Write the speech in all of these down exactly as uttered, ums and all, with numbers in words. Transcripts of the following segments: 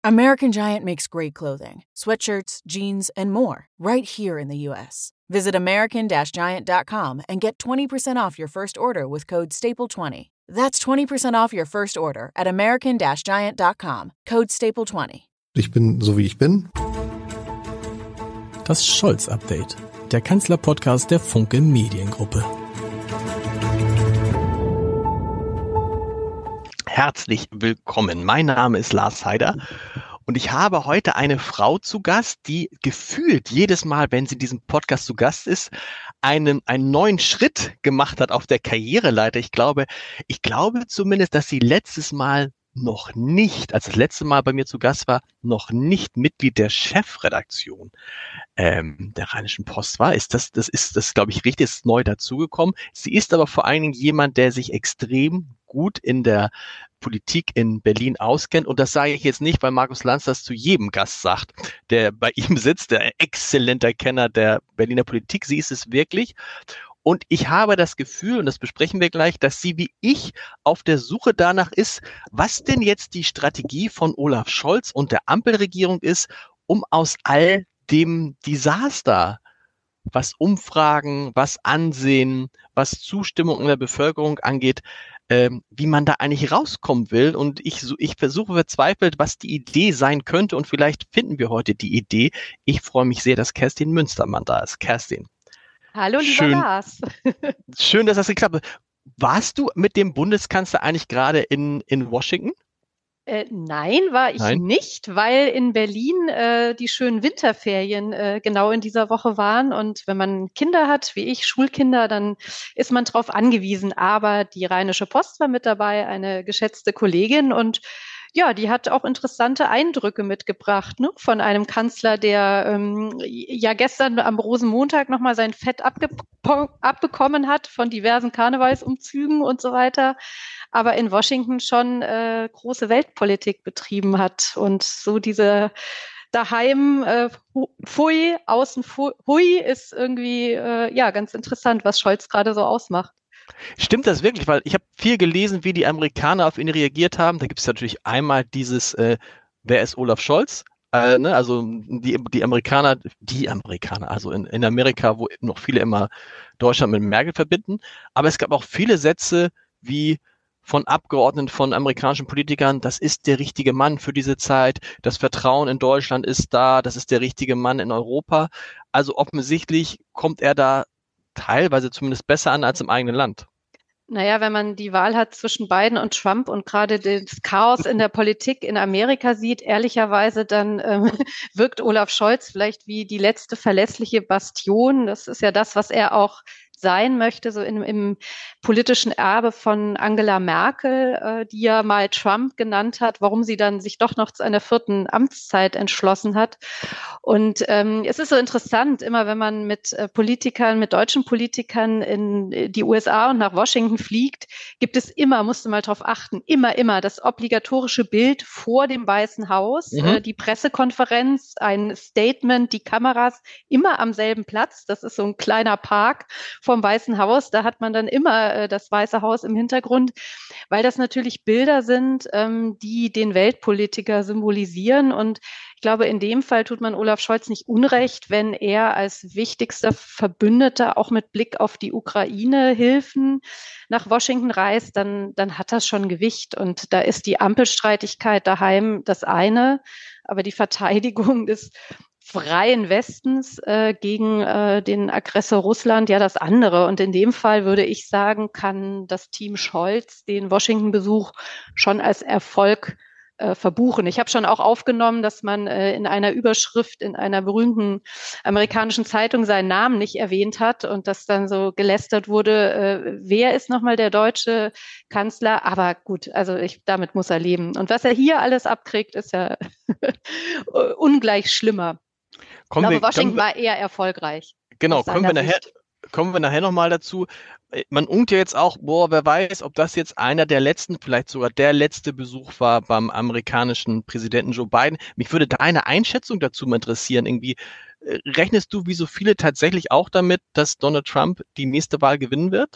American Giant makes great clothing, sweatshirts, jeans, and more right here in the U S. Visit American Giant dot com and get twenty percent off your first order with code staple twenty. That's twenty percent off your first order at American Giant dot com, code staple twenty. Ich bin so wie ich bin. Das Scholz-Update, der Kanzler-Podcast der Funke Mediengruppe. Herzlich willkommen. Mein Name ist Lars Heider und ich habe heute eine Frau zu Gast, die gefühlt jedes Mal, wenn sie in diesem Podcast zu Gast ist, einen, einen neuen Schritt gemacht hat auf der Karriereleiter. Ich glaube, ich glaube zumindest, dass sie letztes Mal noch nicht, als das letzte Mal bei mir zu Gast war, noch nicht Mitglied der Chefredaktion ähm, der Rheinischen Post war. Ist das, das ist, das glaube ich, richtig, ist neu dazugekommen. Sie ist aber vor allen Dingen jemand, der sich extrem gut in der Politik in Berlin auskennt. Und das sage ich jetzt nicht, weil Markus Lanz das zu jedem Gast sagt, der bei ihm sitzt, der exzellenter Kenner der Berliner Politik. Sie ist es wirklich. Und ich habe das Gefühl, und das besprechen wir gleich, dass sie wie ich auf der Suche danach ist, was denn jetzt die Strategie von Olaf Scholz und der Ampelregierung ist, um aus all dem Desaster, was Umfragen, was Ansehen, was Zustimmung in der Bevölkerung angeht, ähm, wie man da eigentlich rauskommen will. Und ich, ich versuche verzweifelt, was die Idee sein könnte. Und vielleicht finden wir heute die Idee. Ich freue mich sehr, dass Kerstin Münstermann da ist. Kerstin. Hallo, lieber schön, Lars. Schön, dass das geklappt hat. Warst du mit dem Bundeskanzler eigentlich gerade in, in Washington? Äh, nein, war ich Nein? nicht, weil in Berlin äh, die schönen Winterferien äh, genau in dieser Woche waren. Und wenn man Kinder hat, wie ich, Schulkinder, dann ist man drauf angewiesen. Aber die Rheinische Post war mit dabei, eine geschätzte Kollegin. Und ja, die hat auch interessante Eindrücke mitgebracht, ne? Von einem Kanzler, der ähm, ja gestern am Rosenmontag nochmal sein Fett abgepo- abbekommen hat von diversen Karnevalsumzügen und so weiter, aber in Washington schon äh, große Weltpolitik betrieben hat und so diese daheim äh, Pfui, außen Hui ist irgendwie äh, ja ganz interessant, was Scholz gerade so ausmacht. Stimmt das wirklich? Weil ich habe viel gelesen, wie die Amerikaner auf ihn reagiert haben. Da gibt es natürlich einmal dieses, äh, wer ist Olaf Scholz? Äh, ne? Also die, die Amerikaner, die Amerikaner, also in, in Amerika, wo noch viele immer Deutschland mit Merkel verbinden. Aber es gab auch viele Sätze wie von Abgeordneten, von amerikanischen Politikern, das ist der richtige Mann für diese Zeit, das Vertrauen in Deutschland ist da, das ist der richtige Mann in Europa. Also offensichtlich kommt er da teilweise zumindest besser an als im eigenen Land. Naja, wenn man die Wahl hat zwischen Biden und Trump und gerade das Chaos in der Politik in Amerika sieht, ehrlicherweise, dann ähm, wirkt Olaf Scholz vielleicht wie die letzte verlässliche Bastion. Das ist ja das, was er auch sein möchte, so in, im politischen Erbe von Angela Merkel, äh, die ja mal Trump genannt hat, warum sie dann sich doch noch zu einer vierten Amtszeit entschlossen hat. Und ähm, es ist so interessant, immer wenn man mit äh, Politikern, mit deutschen Politikern in die U S A und nach Washington fliegt, gibt es immer, musst du mal drauf achten, immer, immer das obligatorische Bild vor dem Weißen Haus, Mhm. äh, die Pressekonferenz, ein Statement, die Kameras immer am selben Platz. Das ist so ein kleiner Park vom Weißen Haus. Da hat man dann immer äh, das Weiße Haus im Hintergrund, weil das natürlich Bilder sind, ähm, die den Weltpolitiker symbolisieren. Und ich glaube, in dem Fall tut man Olaf Scholz nicht unrecht, wenn er als wichtigster Verbündeter auch mit Blick auf die Ukraine-Hilfen nach Washington reist, dann, dann hat das schon Gewicht. Und da ist die Ampelstreitigkeit daheim das eine, aber die Verteidigung des freien Westens äh, gegen äh, den Aggressor Russland ja das andere. Und in dem Fall würde ich sagen, kann das Team Scholz den Washington-Besuch schon als Erfolg äh, verbuchen. Ich habe schon auch aufgenommen, dass man äh, in einer Überschrift in einer berühmten amerikanischen Zeitung seinen Namen nicht erwähnt hat und dass dann so gelästert wurde, äh, wer ist nochmal der deutsche Kanzler? Aber gut, also ich, damit muss er leben. Und was er hier alles abkriegt, ist ja ungleich schlimmer. Kommen ich glaube, wir, Washington wir, war eher erfolgreich. Genau, kommen wir nachher, kommen wir nachher nochmal dazu. Man unkt ja jetzt auch, boah, wer weiß, ob das jetzt einer der letzten, vielleicht sogar der letzte Besuch war beim amerikanischen Präsidenten Joe Biden. Mich würde deine Einschätzung dazu mal interessieren. Irgendwie, rechnest du wie so viele tatsächlich auch damit, dass Donald Trump die nächste Wahl gewinnen wird?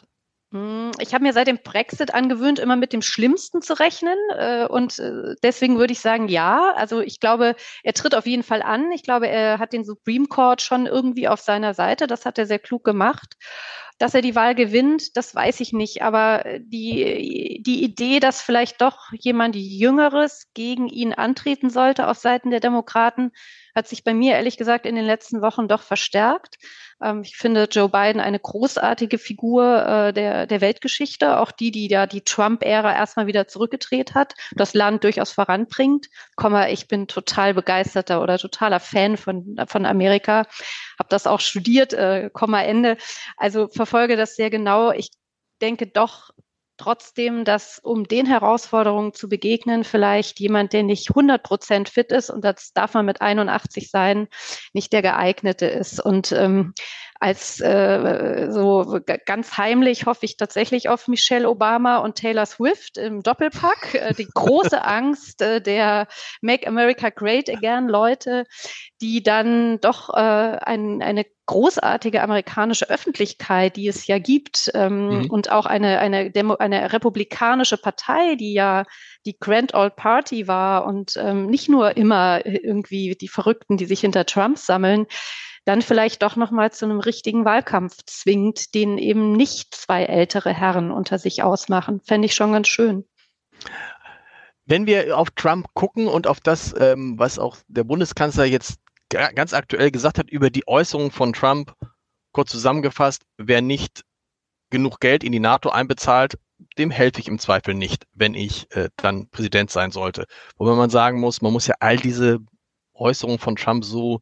Ich habe mir seit dem Brexit angewöhnt, immer mit dem Schlimmsten zu rechnen. Und deswegen würde ich sagen, ja. Also ich glaube, er tritt auf jeden Fall an. Ich glaube, er hat den Supreme Court schon irgendwie auf seiner Seite. Das hat er sehr klug gemacht. Dass er die Wahl gewinnt, das weiß ich nicht. Aber die, die Idee, dass vielleicht doch jemand Jüngeres gegen ihn antreten sollte auf Seiten der Demokraten, hat sich bei mir ehrlich gesagt in den letzten Wochen doch verstärkt. Ähm, ich finde Joe Biden eine großartige Figur äh, der, der Weltgeschichte, auch die, die ja die Trump-Ära erstmal wieder zurückgedreht hat, das Land durchaus voranbringt. Komma, ich bin total begeisterter oder totaler Fan von, von Amerika, habe das auch studiert, äh, Komma, Ende. Also verfolge das sehr genau. Ich denke doch trotzdem, dass um den Herausforderungen zu begegnen, vielleicht jemand, der nicht hundert Prozent fit ist, und das darf man mit einundachtzig sein, nicht der geeignete ist. Und ähm, als äh, so ganz heimlich hoffe ich tatsächlich auf Michelle Obama und Taylor Swift im Doppelpack. Äh, die große Angst äh, der Make America Great Again Leute, die dann doch äh, ein, eine großartige amerikanische Öffentlichkeit, die es ja gibt, ähm, mhm. und auch eine, eine, Demo, eine republikanische Partei, die ja die Grand Old Party war und ähm, nicht nur immer irgendwie die Verrückten, die sich hinter Trump sammeln, dann vielleicht doch nochmal zu einem richtigen Wahlkampf zwingt, den eben nicht zwei ältere Herren unter sich ausmachen. Fände ich schon ganz schön. Wenn wir auf Trump gucken und auf das, ähm, was auch der Bundeskanzler jetzt ganz aktuell gesagt hat über die Äußerungen von Trump, kurz zusammengefasst, wer nicht genug Geld in die NATO einbezahlt, dem helfe ich im Zweifel nicht, wenn ich äh, dann Präsident sein sollte. Wobei man sagen muss, man muss ja all diese Äußerungen von Trump so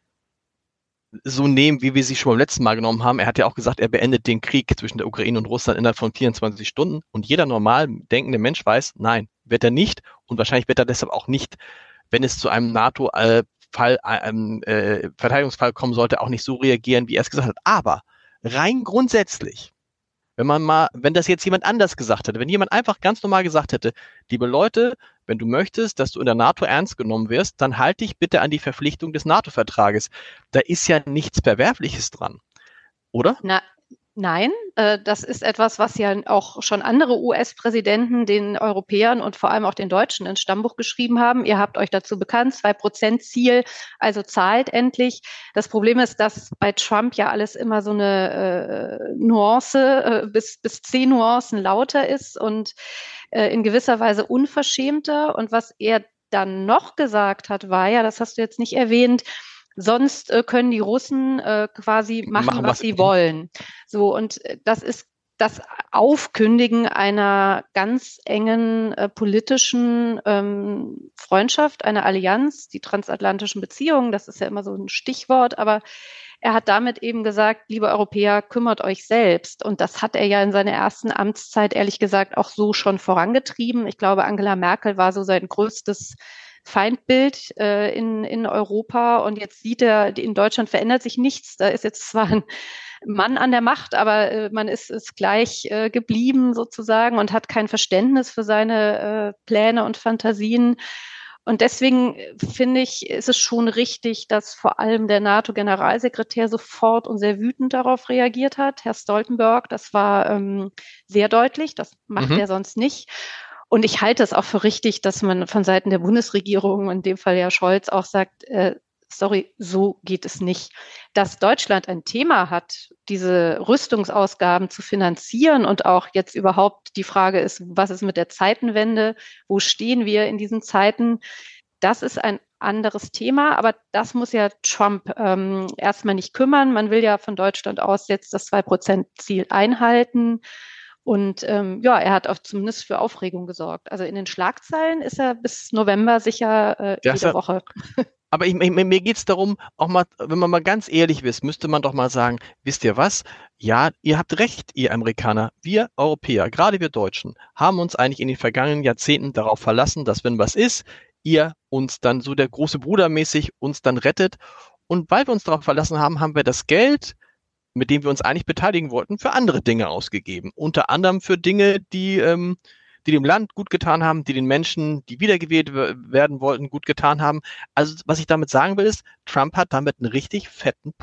so nehmen, wie wir sie schon beim letzten Mal genommen haben. Er hat ja auch gesagt, er beendet den Krieg zwischen der Ukraine und Russland innerhalb von vierundzwanzig Stunden. Und jeder normal denkende Mensch weiß, nein, wird er nicht. Und wahrscheinlich wird er deshalb auch nicht, wenn es zu einem NATO-Fall, ähm, äh, Verteidigungsfall kommen sollte, auch nicht so reagieren, wie er es gesagt hat. Aber rein grundsätzlich, wenn man mal, wenn das jetzt jemand anders gesagt hätte, wenn jemand einfach ganz normal gesagt hätte, liebe Leute, wenn du möchtest, dass du in der NATO ernst genommen wirst, dann halte dich bitte an die Verpflichtung des NATO-Vertrages. Da ist ja nichts Verwerfliches dran, oder? Na, nein, äh, das ist etwas, was ja auch schon andere U S-Präsidenten den Europäern und vor allem auch den Deutschen ins Stammbuch geschrieben haben. Ihr habt euch dazu bekannt, zwei Prozent Ziel, also zahlt endlich. Das Problem ist, dass bei Trump ja alles immer so eine äh, Nuance, äh, bis, bis zehn Nuancen lauter ist und äh, in gewisser Weise unverschämter. Und was er dann noch gesagt hat, war ja, das hast du jetzt nicht erwähnt, sonst äh, können die Russen äh, quasi machen, machen was, was sie wollen. So, und das ist das Aufkündigen einer ganz engen äh, politischen ähm, Freundschaft, einer Allianz, die transatlantischen Beziehungen, das ist ja immer so ein Stichwort, aber er hat damit eben gesagt, liebe Europäer, kümmert euch selbst. Und das hat er ja in seiner ersten Amtszeit ehrlich gesagt auch so schon vorangetrieben. Ich glaube, Angela Merkel war so sein größtes Feindbild äh, in, in Europa, und jetzt sieht er, in Deutschland verändert sich nichts. Da ist jetzt zwar ein Mann an der Macht, aber äh, man ist, ist gleich äh, geblieben sozusagen und hat kein Verständnis für seine äh, Pläne und Fantasien. Und deswegen finde ich, ist es schon richtig, dass vor allem der NATO-Generalsekretär sofort und sehr wütend darauf reagiert hat. Herr Stoltenberg, das war ähm, sehr deutlich, das macht mhm. er sonst nicht. Und ich halte es auch für richtig, dass man von Seiten der Bundesregierung, in dem Fall ja Scholz, auch sagt, äh, sorry, so geht es nicht. Dass Deutschland ein Thema hat, diese Rüstungsausgaben zu finanzieren, und auch jetzt überhaupt die Frage ist, was ist mit der Zeitenwende? Wo stehen wir in diesen Zeiten? Das ist ein anderes Thema, aber das muss ja Trump ähm, erstmal nicht kümmern. Man will ja von Deutschland aus jetzt das zwei Prozent Ziel einhalten. Und ähm, ja, er hat auch zumindest für Aufregung gesorgt. Also in den Schlagzeilen ist er bis November sicher äh, jede ja, Woche. Aber ich, ich, mir geht es darum, auch mal, wenn man mal ganz ehrlich ist, müsste man doch mal sagen, wisst ihr was? Ja, ihr habt recht, ihr Amerikaner. Wir Europäer, gerade wir Deutschen, haben uns eigentlich in den vergangenen Jahrzehnten darauf verlassen, dass wenn was ist, ihr uns dann so der große Bruder mäßig uns dann rettet. Und weil wir uns darauf verlassen haben, haben wir das Geld, mit dem wir uns eigentlich beteiligen wollten, für andere Dinge ausgegeben. Unter anderem für Dinge, die, ähm, die dem Land gut getan haben, die den Menschen, die wiedergewählt werden wollten, gut getan haben. Also was ich damit sagen will, ist, Trump hat damit einen richtig fetten Punkt.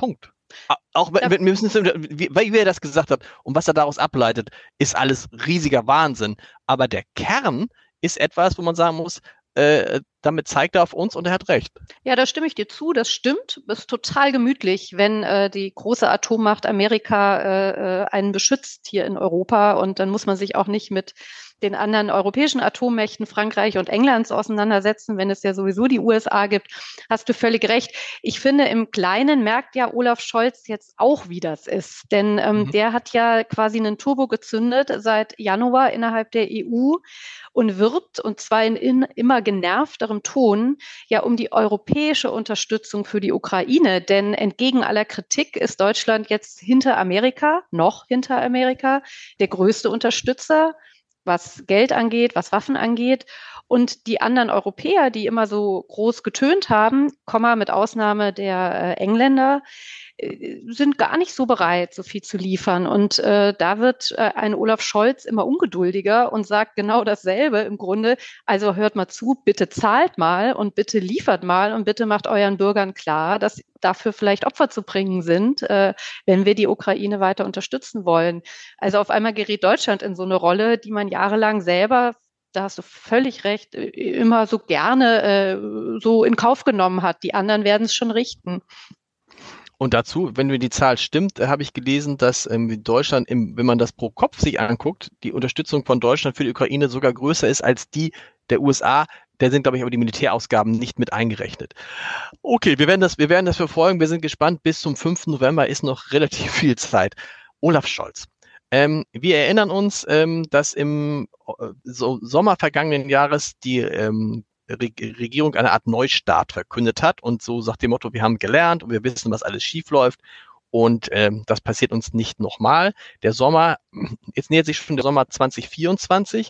Auch wenn wir müssen, wie, wie er das gesagt hat und was er daraus ableitet, ist alles riesiger Wahnsinn. Aber der Kern ist etwas, wo man sagen muss, äh, damit zeigt er auf uns und er hat recht. Ja, da stimme ich dir zu, das stimmt. Es ist total gemütlich, wenn äh, die große Atommacht Amerika äh, einen beschützt hier in Europa und dann muss man sich auch nicht mit den anderen europäischen Atommächten Frankreich und Englands auseinandersetzen, wenn es ja sowieso die U S A gibt, hast du völlig recht. Ich finde, im Kleinen merkt ja Olaf Scholz jetzt auch, wie das ist. Denn ähm, mhm. der hat ja quasi einen Turbo gezündet seit Januar innerhalb der E U und wirbt, und zwar in, in immer genervterem Ton, ja um die europäische Unterstützung für die Ukraine. Denn entgegen aller Kritik ist Deutschland jetzt hinter Amerika, noch hinter Amerika, der größte Unterstützer, was Geld angeht, was Waffen angeht. Und die anderen Europäer, die immer so groß getönt haben, Komma mit Ausnahme der äh, Engländer, äh, sind gar nicht so bereit, so viel zu liefern. Und äh, da wird äh, ein Olaf Scholz immer ungeduldiger und sagt genau dasselbe im Grunde. Also hört mal zu, bitte zahlt mal und bitte liefert mal und bitte macht euren Bürgern klar, dass dafür vielleicht Opfer zu bringen sind, äh, wenn wir die Ukraine weiter unterstützen wollen. Also auf einmal gerät Deutschland in so eine Rolle, die man jahrelang selber, da hast du völlig recht, immer so gerne äh, so in Kauf genommen hat. Die anderen werden es schon richten. Und dazu, wenn mir die Zahl stimmt, habe ich gelesen, dass ähm, Deutschland, im, wenn man das pro Kopf sich anguckt, die Unterstützung von Deutschland für die Ukraine sogar größer ist als die der U S A. Da sind, glaube ich, aber die Militärausgaben nicht mit eingerechnet. Okay, wir werden das, wir werden das verfolgen. Wir sind gespannt. Bis zum fünften November ist noch relativ viel Zeit. Olaf Scholz. Ähm, wir erinnern uns, ähm, dass im äh, so Sommer vergangenen Jahres die ähm, Re- Regierung eine Art Neustart verkündet hat und so sagt dem Motto, wir haben gelernt und wir wissen, was alles schief läuft und ähm, das passiert uns nicht nochmal. Der Sommer, jetzt nähert sich schon der Sommer zwanzig vierundzwanzig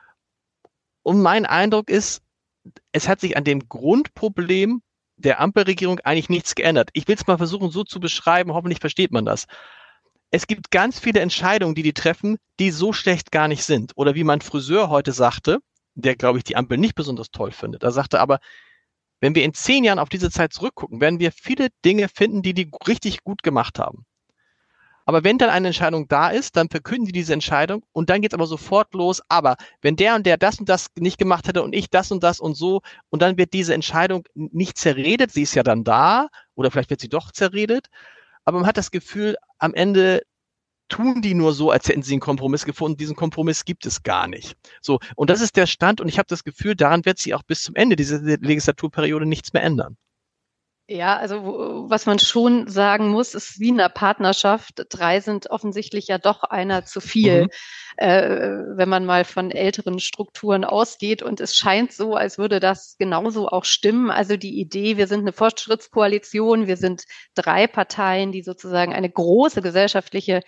und mein Eindruck ist, es hat sich an dem Grundproblem der Ampelregierung eigentlich nichts geändert. Ich will es mal versuchen so zu beschreiben, hoffentlich versteht man das. Es gibt ganz viele Entscheidungen, die die treffen, die so schlecht gar nicht sind. Oder wie mein Friseur heute sagte, der, glaube ich, die Ampel nicht besonders toll findet. Er sagte aber, wenn wir in zehn Jahren auf diese Zeit zurückgucken, werden wir viele Dinge finden, die die richtig gut gemacht haben. Aber wenn dann eine Entscheidung da ist, dann verkünden die diese Entscheidung und dann geht es aber sofort los. Aber wenn der und der das und das nicht gemacht hätte und ich das und das und so und dann wird diese Entscheidung nicht zerredet, sie ist ja dann da oder vielleicht wird sie doch zerredet, aber man hat das Gefühl, am Ende tun die nur so, als hätten sie einen Kompromiss gefunden. Diesen Kompromiss gibt es gar nicht. So, und das ist der Stand und ich habe das Gefühl, daran wird sich auch bis zum Ende dieser Legislaturperiode nichts mehr ändern. Ja, also was man schon sagen muss, ist wie in einer Partnerschaft. Drei sind offensichtlich ja doch einer zu viel, mhm. äh, wenn man mal von älteren Strukturen ausgeht. Und es scheint so, als würde das genauso auch stimmen. Also die Idee, wir sind eine Fortschrittskoalition, wir sind drei Parteien, die sozusagen eine große gesellschaftliche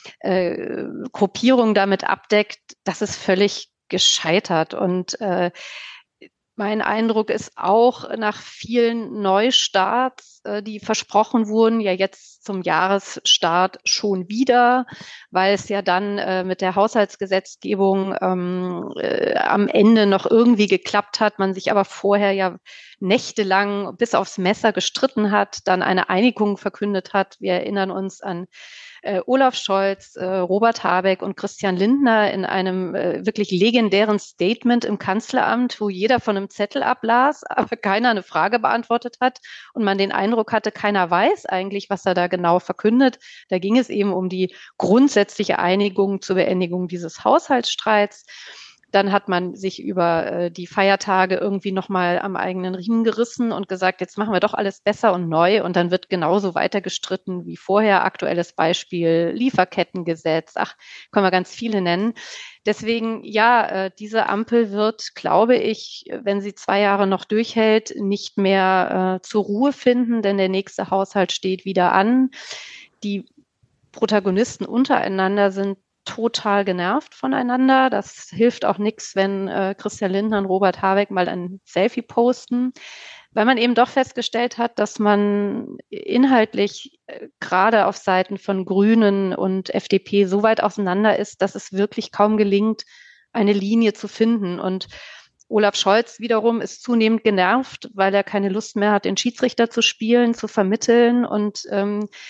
äh, Gruppierung damit abdeckt, das ist völlig gescheitert. Und äh, mein Eindruck ist auch nach vielen Neustarts, äh, die versprochen wurden, ja jetzt zum Jahresstart schon wieder, weil es ja dann äh, mit der Haushaltsgesetzgebung ähm, äh, am Ende noch irgendwie geklappt hat, man sich aber vorher ja nächtelang bis aufs Messer gestritten hat, dann eine Einigung verkündet hat. Wir erinnern uns an Äh, Olaf Scholz, äh, Robert Habeck und Christian Lindner in einem äh, wirklich legendären Statement im Kanzleramt, wo jeder von einem Zettel ablas, aber keiner eine Frage beantwortet hat und man den Eindruck hatte, keiner weiß eigentlich, was er da genau verkündet. Da ging es eben um die grundsätzliche Einigung zur Beendigung dieses Haushaltsstreits. Dann hat man sich über äh, die Feiertage irgendwie nochmal am eigenen Riemen gerissen und gesagt, jetzt machen wir doch alles besser und neu. Und dann wird genauso weiter gestritten wie vorher. Aktuelles Beispiel Lieferkettengesetz. Ach, können wir ganz viele nennen. Deswegen, ja, äh, diese Ampel wird, glaube ich, wenn sie zwei Jahre noch durchhält, nicht mehr äh, zur Ruhe finden, denn der nächste Haushalt steht wieder an. Die Protagonisten untereinander sind total genervt voneinander. Das hilft auch nichts, wenn äh, Christian Lindner und Robert Habeck mal ein Selfie posten, weil man eben doch festgestellt hat, dass man inhaltlich äh, gerade auf Seiten von Grünen und F D P so weit auseinander ist, dass es wirklich kaum gelingt, eine Linie zu finden. Und Olaf Scholz wiederum ist zunehmend genervt, weil er keine Lust mehr hat, den Schiedsrichter zu spielen, zu vermitteln und ähm,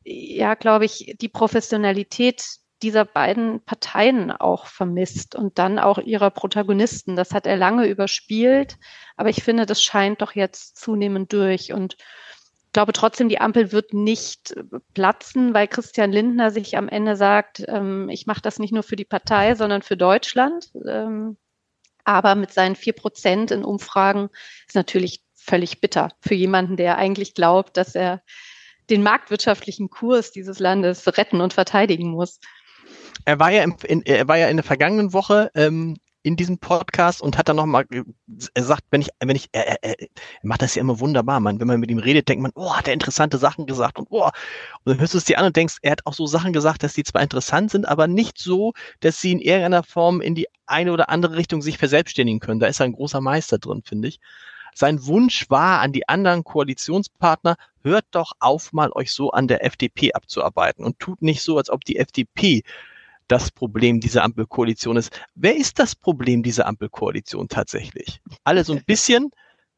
ja, glaube ich, die Professionalität dieser beiden Parteien auch vermisst und dann auch ihrer Protagonisten. Das hat er lange überspielt, aber ich finde, das scheint doch jetzt zunehmend durch. Und ich glaube trotzdem, die Ampel wird nicht platzen, weil Christian Lindner sich am Ende sagt, ähm, ich mache das nicht nur für die Partei, sondern für Deutschland. Ähm, aber mit seinen vier Prozent in Umfragen ist natürlich völlig bitter für jemanden, der eigentlich glaubt, dass er den marktwirtschaftlichen Kurs dieses Landes retten und verteidigen muss. Er war ja, im, in, er war ja in der vergangenen Woche ähm, in diesem Podcast und hat dann nochmal, er sagt, wenn ich, wenn ich, er, er, er macht das ja immer wunderbar, man, wenn man mit ihm redet, denkt man, oh, hat er interessante Sachen gesagt und oh, und dann hörst du es dir an und denkst, er hat auch so Sachen gesagt, dass die zwar interessant sind, aber nicht so, dass sie in irgendeiner Form in die eine oder andere Richtung sich verselbstständigen können. Da ist er ein großer Meister drin, finde ich. Sein Wunsch war an die anderen Koalitionspartner, hört doch auf, mal euch so an der F D P abzuarbeiten und tut nicht so, als ob die F D P das Problem dieser Ampelkoalition ist. Wer ist das Problem dieser Ampelkoalition tatsächlich? Alle so ein bisschen?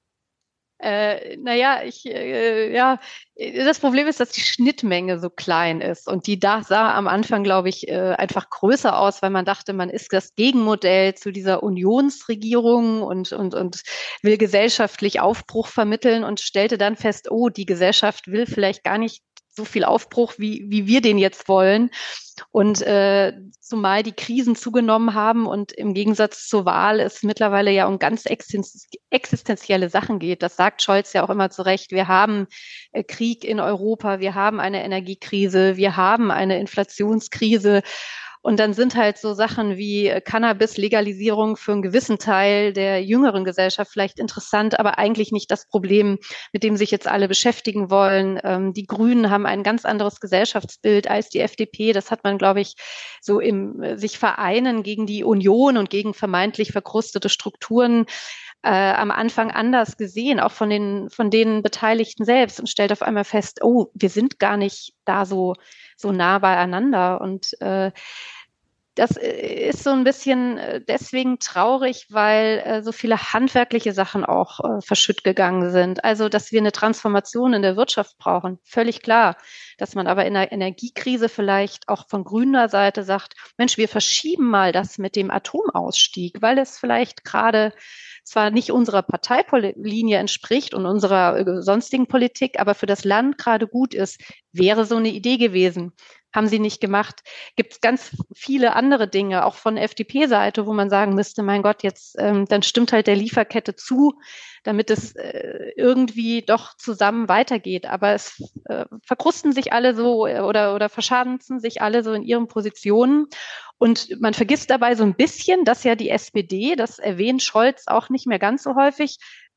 Äh, naja, ich, äh, ja, das Problem ist, dass die Schnittmenge so klein ist. Und die da sah am Anfang, glaube ich, äh, einfach größer aus, weil man dachte, man ist das Gegenmodell zu dieser Unionsregierung und, und, und will gesellschaftlich Aufbruch vermitteln und stellte dann fest, oh, die Gesellschaft will vielleicht gar nicht so viel Aufbruch, wie, wie wir den jetzt wollen. Und äh, zumal die Krisen zugenommen haben und im Gegensatz zur Wahl es mittlerweile ja um ganz existenzielle Sachen geht. Das sagt Scholz ja auch immer zu Recht. Wir haben äh, Krieg in Europa, wir haben eine Energiekrise, wir haben eine Inflationskrise. Und dann sind halt so Sachen wie Cannabis-Legalisierung für einen gewissen Teil der jüngeren Gesellschaft vielleicht interessant, aber eigentlich nicht das Problem, mit dem sich jetzt alle beschäftigen wollen. Ähm, die Grünen haben ein ganz anderes Gesellschaftsbild als die F D P. Das hat man, glaube ich, so im sich vereinen gegen die Union und gegen vermeintlich verkrustete Strukturen äh, am Anfang anders gesehen, auch von den, von den Beteiligten selbst, und stellt auf einmal fest, oh, wir sind gar nicht da so, so nah beieinander. Und äh, das ist so ein bisschen deswegen traurig, weil äh, so viele handwerkliche Sachen auch äh, verschütt gegangen sind. Also, dass wir eine Transformation in der Wirtschaft brauchen, völlig klar. Dass man aber in der Energiekrise vielleicht auch von grüner Seite sagt, Mensch, wir verschieben mal das mit dem Atomausstieg, weil es vielleicht gerade zwar nicht unserer Parteilinie entspricht und unserer äh, sonstigen Politik, aber für das Land gerade gut ist, wäre so eine Idee gewesen. Haben sie nicht gemacht. Gibt es ganz viele andere Dinge, auch von F D P-Seite, wo man sagen müsste, mein Gott, jetzt ähm, dann stimmt halt der Lieferkette zu, damit es äh, irgendwie doch zusammen weitergeht. Aber es äh, verkrusten sich alle so oder, oder verschanzen sich alle so in ihren Positionen. Und man vergisst dabei so ein bisschen, dass ja die S P D, das erwähnt Scholz auch nicht mehr ganz so häufig,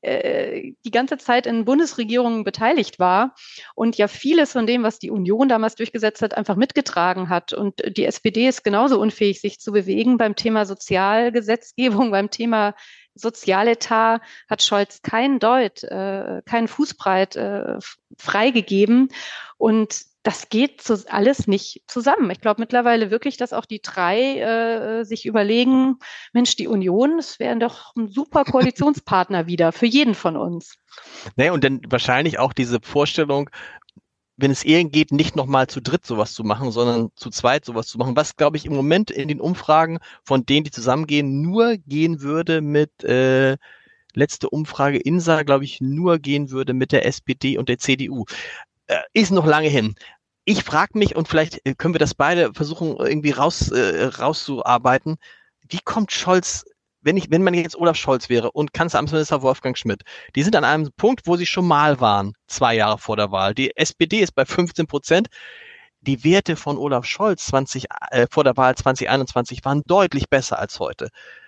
die ganze Zeit in Bundesregierungen beteiligt war und ja vieles von dem, was die Union damals durchgesetzt hat, einfach mitgetragen hat. Und die S P D ist genauso unfähig, sich zu bewegen beim Thema Sozialgesetzgebung, beim Thema Sozialetat hat Scholz keinen Deut, äh, keinen Fußbreit äh, freigegeben. Und das geht zu, alles nicht zusammen. Ich glaube mittlerweile wirklich, dass auch die drei äh, sich überlegen, Mensch, die Union, das wären doch ein super Koalitionspartner wieder für jeden von uns. Naja, und dann wahrscheinlich auch diese Vorstellung, wenn es irgend geht, nicht nochmal zu dritt sowas zu machen, sondern zu zweit sowas zu machen, was, glaube ich, im Moment in den Umfragen von denen, die zusammengehen, nur gehen würde mit, äh, letzte Umfrage INSA, glaube ich, nur gehen würde mit der S P D und der C D U. Äh, ist noch lange hin. Ich frage mich, und vielleicht können wir das beide versuchen, irgendwie raus, äh, rauszuarbeiten, wie kommt Scholz, wenn ich, wenn man jetzt Olaf Scholz wäre und Kanzleramtsminister Wolfgang Schmidt, die sind an einem Punkt, wo sie schon mal waren, zwei Jahre vor der Wahl. Die S P D ist bei fünfzehn Prozent. Die Werte von Olaf Scholz zwanzig, äh, vor der Wahl zwanzig einundzwanzig waren deutlich besser als heute.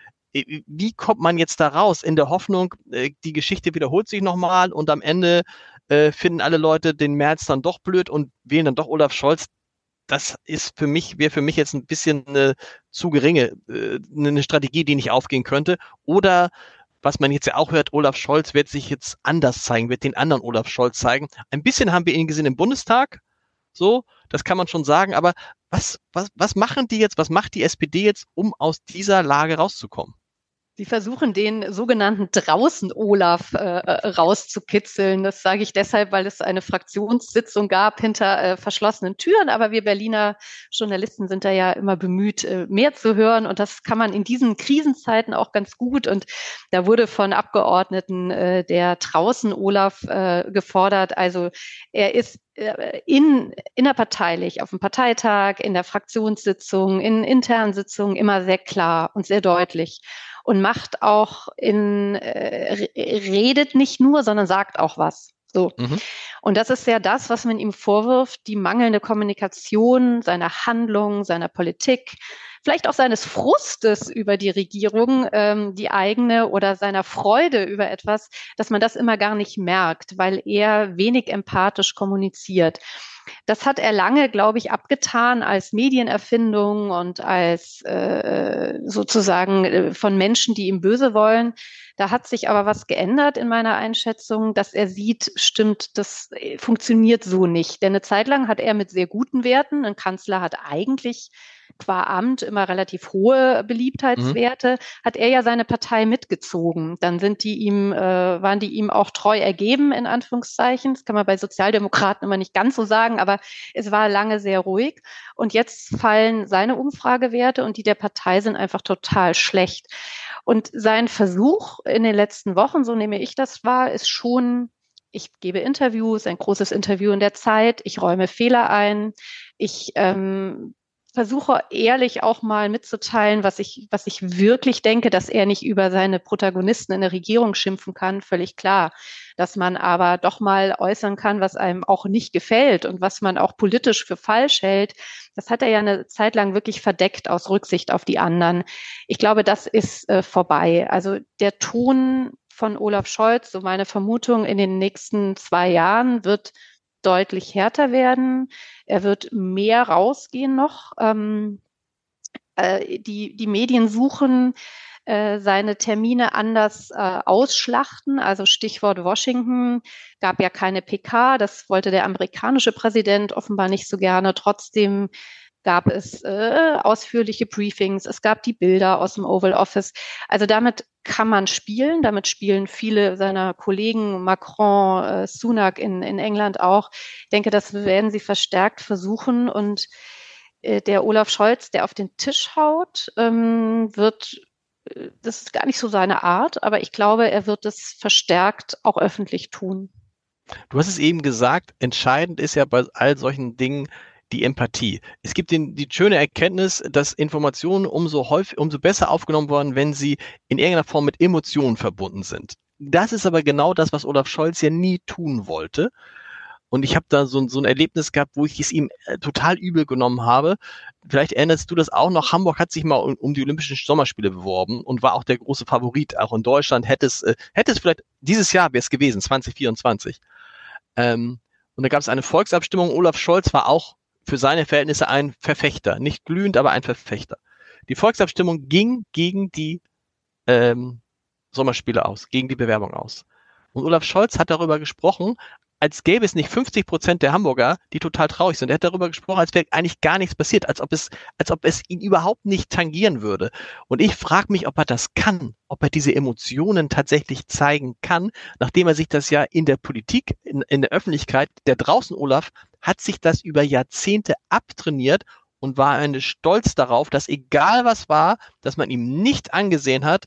Wie kommt man jetzt da raus in der Hoffnung, die Geschichte wiederholt sich nochmal und am Ende äh, finden alle Leute den Merz dann doch blöd und wählen dann doch Olaf Scholz? Das ist für mich, wäre für mich jetzt ein bisschen eine zu geringe, äh, eine Strategie, die nicht aufgehen könnte. Oder, was man jetzt ja auch hört, Olaf Scholz wird sich jetzt anders zeigen, wird den anderen Olaf Scholz zeigen. Ein bisschen haben wir ihn gesehen im Bundestag, so, das kann man schon sagen, aber was, was, was machen die jetzt, was macht die S P D jetzt, um aus dieser Lage rauszukommen? Sie versuchen, den sogenannten Draußen-Olaf äh, rauszukitzeln. Das sage ich deshalb, weil es eine Fraktionssitzung gab hinter äh, verschlossenen Türen. Aber wir Berliner Journalisten sind da ja immer bemüht, äh, mehr zu hören. Und das kann man in diesen Krisenzeiten auch ganz gut. Und da wurde von Abgeordneten äh, der Draußen-Olaf äh, gefordert. Also er ist in, innerparteilich auf dem Parteitag, in der Fraktionssitzung, in internen Sitzungen immer sehr klar und sehr deutlich und macht auch in, äh, redet nicht nur, sondern sagt auch was. So. Mhm. Und das ist ja das, was man ihm vorwirft, die mangelnde Kommunikation seiner Handlung, seiner Politik, vielleicht auch seines Frustes über die Regierung, ähm, die eigene, oder seiner Freude über etwas, dass man das immer gar nicht merkt, weil er wenig empathisch kommuniziert. Das hat er lange, glaube ich, abgetan als Medienerfindung und als äh, sozusagen äh, von Menschen, die ihm böse wollen. Da hat sich aber was geändert in meiner Einschätzung, dass er sieht, stimmt, das funktioniert so nicht. Denn eine Zeit lang hat er mit sehr guten Werten, ein Kanzler hat eigentlich qua Amt immer relativ hohe Beliebtheitswerte, mhm. hat er ja seine Partei mitgezogen. Dann sind die ihm, äh, waren die ihm auch treu ergeben, in Anführungszeichen. Das kann man bei Sozialdemokraten immer nicht ganz so sagen, aber es war lange sehr ruhig. Und jetzt fallen seine Umfragewerte und die der Partei sind einfach total schlecht. Und sein Versuch in den letzten Wochen, so nehme ich das wahr, ist schon, ich gebe Interviews, ein großes Interview in der Zeit, ich räume Fehler ein, ich ähm, versuche ehrlich auch mal mitzuteilen, was ich, was ich wirklich denke, dass er nicht über seine Protagonisten in der Regierung schimpfen kann, völlig klar. Dass man aber doch mal äußern kann, was einem auch nicht gefällt und was man auch politisch für falsch hält. Das hat er ja eine Zeit lang wirklich verdeckt aus Rücksicht auf die anderen. Ich glaube, das ist äh, vorbei. Also der Ton von Olaf Scholz, so meine Vermutung, in den nächsten zwei Jahren wird deutlich härter werden. Er wird mehr rausgehen noch. Ähm, äh, die, die Medien suchen äh, seine Termine anders äh, ausschlachten. Also Stichwort Washington, gab ja keine P K. Das wollte der amerikanische Präsident offenbar nicht so gerne. Trotzdem gab es äh, ausführliche Briefings, es gab die Bilder aus dem Oval Office. Also damit kann man spielen, damit spielen viele seiner Kollegen, Macron, äh, Sunak in, in England auch. Ich denke, das werden sie verstärkt versuchen. Und äh, der Olaf Scholz, der auf den Tisch haut, ähm, wird, äh, das ist gar nicht so seine Art, aber ich glaube, er wird es verstärkt auch öffentlich tun. Du hast es eben gesagt, entscheidend ist ja bei all solchen Dingen die Empathie. Es gibt den, die schöne Erkenntnis, dass Informationen umso häufig, umso besser aufgenommen werden, wenn sie in irgendeiner Form mit Emotionen verbunden sind. Das ist aber genau das, was Olaf Scholz ja nie tun wollte. Und ich habe da so, so ein Erlebnis gehabt, wo ich es ihm äh, total übel genommen habe. Vielleicht erinnerst du das auch noch. Hamburg hat sich mal um, um die Olympischen Sommerspiele beworben und war auch der große Favorit. Auch in Deutschland hätte es, äh, hätte es vielleicht, dieses Jahr wäre es gewesen, zwanzig vierundzwanzig. Ähm, und da gab es eine Volksabstimmung. Olaf Scholz war auch für seine Verhältnisse ein Verfechter. Nicht glühend, aber ein Verfechter. Die Volksabstimmung ging gegen die ähm, Sommerspiele aus, gegen die Bewerbung aus. Und Olaf Scholz hat darüber gesprochen, als gäbe es nicht fünfzig Prozent der Hamburger, die total traurig sind. Er hat darüber gesprochen, als wäre eigentlich gar nichts passiert, als ob es, als ob es ihn überhaupt nicht tangieren würde. Und ich frage mich, ob er das kann, ob er diese Emotionen tatsächlich zeigen kann, nachdem er sich das ja in der Politik, in, in der Öffentlichkeit, der draußen Olaf, hat sich das über Jahrzehnte abtrainiert und war eine stolz darauf, dass egal was war, dass man ihm nicht angesehen hat,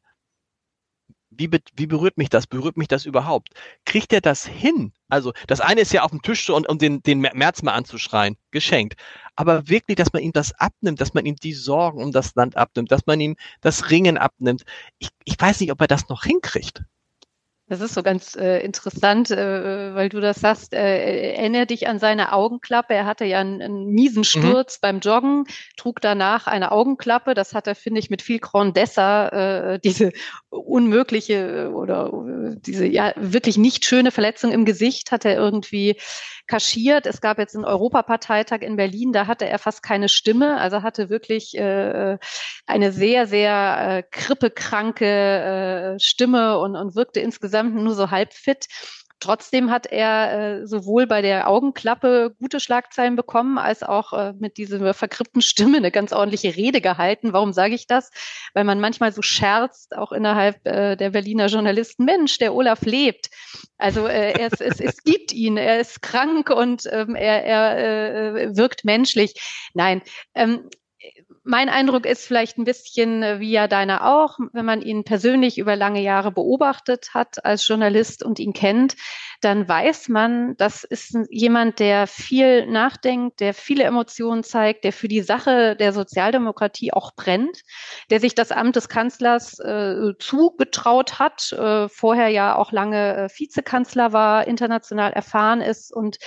Wie, be- wie berührt mich das? Berührt mich das überhaupt? Kriegt er das hin? Also das eine ist ja auf dem Tisch und um den, den Merz mal anzuschreien, geschenkt. Aber wirklich, dass man ihm das abnimmt, dass man ihm die Sorgen um das Land abnimmt, dass man ihm das Ringen abnimmt. Ich, ich weiß nicht, ob er das noch hinkriegt. Das ist so ganz äh, interessant, äh, weil du das sagst. Äh, erinnere dich an seine Augenklappe. Er hatte ja einen, einen miesen Sturz mhm. beim Joggen, trug danach eine Augenklappe. Das hat er, finde ich, mit viel Grand Dessert, äh, diese unmögliche oder äh, diese ja wirklich nicht schöne Verletzung im Gesicht hat er irgendwie kaschiert. Es gab jetzt einen Europaparteitag in Berlin, da hatte er fast keine Stimme, also hatte wirklich äh, eine sehr, sehr äh, krippekranke äh, Stimme und, und wirkte insgesamt nur so halb fit. Trotzdem hat er äh, sowohl bei der Augenklappe gute Schlagzeilen bekommen, als auch äh, mit dieser verkrippten Stimme eine ganz ordentliche Rede gehalten. Warum sage ich das? Weil man manchmal so scherzt, auch innerhalb äh, der Berliner Journalisten, Mensch, der Olaf lebt. Also äh, er, es, es, es gibt ihn, er ist krank und ähm, er, er äh, wirkt menschlich. Nein, ähm, mein Eindruck ist vielleicht ein bisschen wie ja deiner auch, wenn man ihn persönlich über lange Jahre beobachtet hat als Journalist und ihn kennt, dann weiß man, das ist jemand, der viel nachdenkt, der viele Emotionen zeigt, der für die Sache der Sozialdemokratie auch brennt, der sich das Amt des Kanzlers äh, zugetraut hat, äh, vorher ja auch lange äh, Vizekanzler war, international erfahren ist und